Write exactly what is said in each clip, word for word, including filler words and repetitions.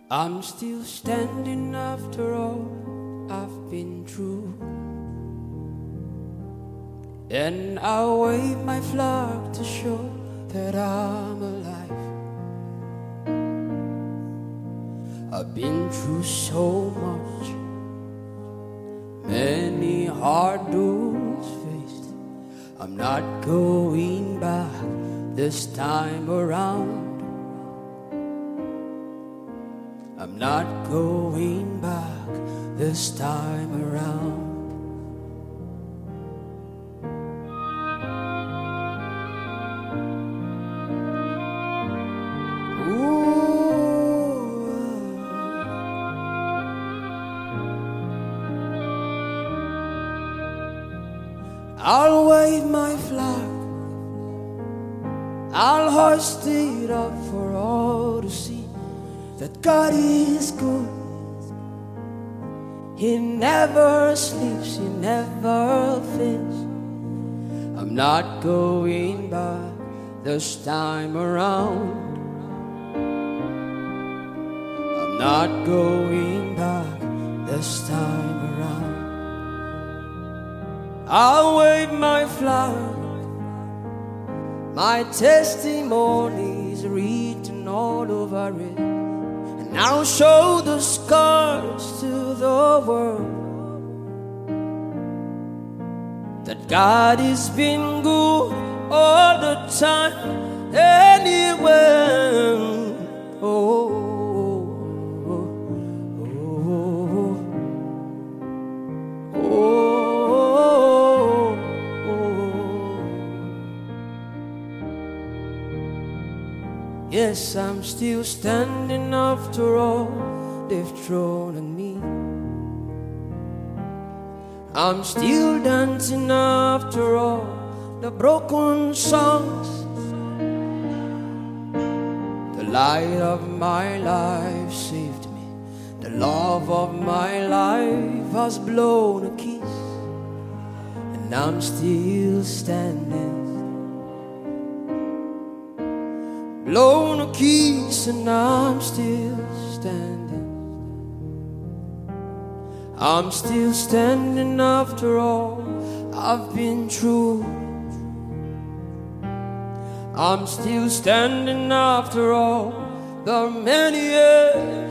I'm still standing after all I've been through, and I'll wave my flag to show that I'm alive. I've been through so much, many hard doors faced. I'm not going back this time around. I'm not going back this time around. Ooh. I'll wave my flag, I'll hoist it up for all to see that God is good. He never sleeps, He never fails. I'm not going back this time around. I'm not going back this time around. I'll wave my flag, my testimony's written all over it. I'll show the scars to the world that God has been good all the time, anywhere. Oh, oh, oh, oh, oh. Yes, I'm still standing after all they've thrown at me. I'm still dancing after all the broken songs. The light of my life saved me. The love of my life has blown a kiss, and I'm still standing. Blown a kiss and I'm still standing. I'm still standing after all I've been through. I'm still standing after all the many years,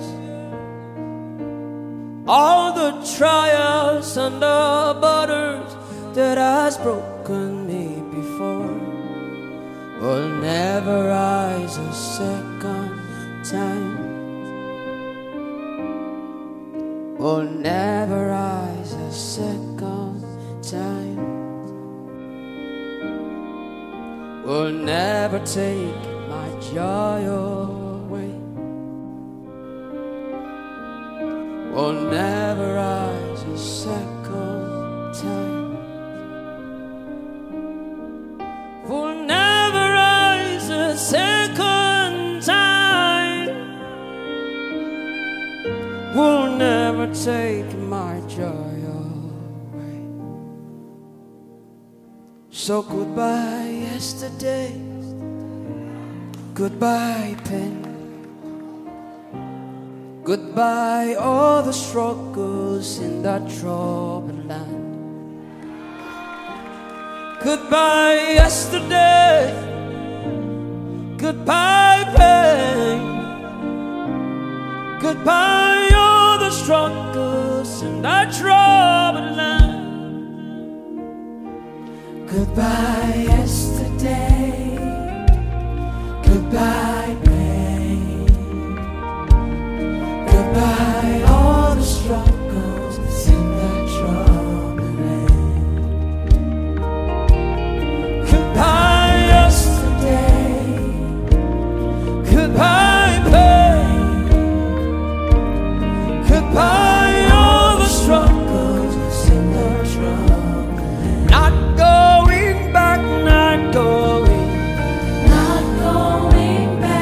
all the trials and the borders that has broken me before will never rise a second time. Will never rise a second time. Will never take my joy away. Will never rise a second time. Will never rise a second time. Will never take my joy away. So goodbye yesterday, goodbye pain, goodbye all the struggles in that troubled land. Goodbye yesterday, goodbye pain, goodbye all the struggles in that troubled land. Goodbye yesterday, goodbye pain, goodbye all the struggles in that troubled land. Goodbye yesterday, goodbye pain, goodbye all the struggles in that troubled land. Not going back, not going, not going back.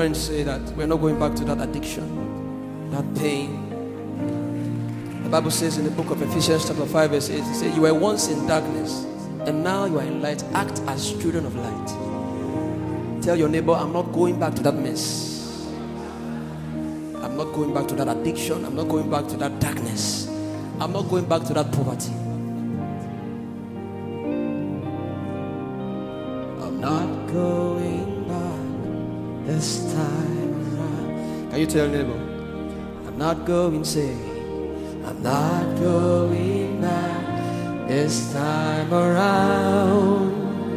trying to say that we're not going back to that addiction, that pain. The Bible says in the book of Ephesians chapter five verse eight, it says, you were once in darkness and now you are in light. Act as children of light. Tell your neighbor, I'm not going back to that mess. I'm not going back to that addiction. I'm not going back to that darkness. I'm not going back to that poverty. I'm not going back this time around. Can you tell your neighbor? I'm not going, say, I'm not going back this time around.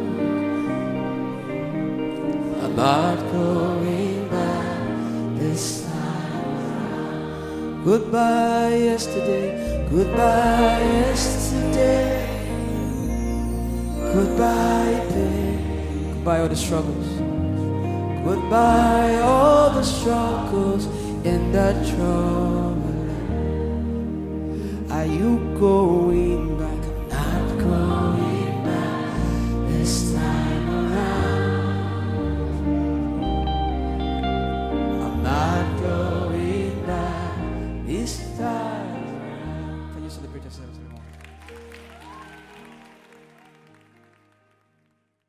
I'm not going back this time around. Goodbye yesterday, goodbye yesterday, goodbye pain, goodbye all the struggles, goodbye all the struggles in that trouble. Are you going back? I'm not going back this time around. I'm not going back this time around. Can you celebrate yourselves?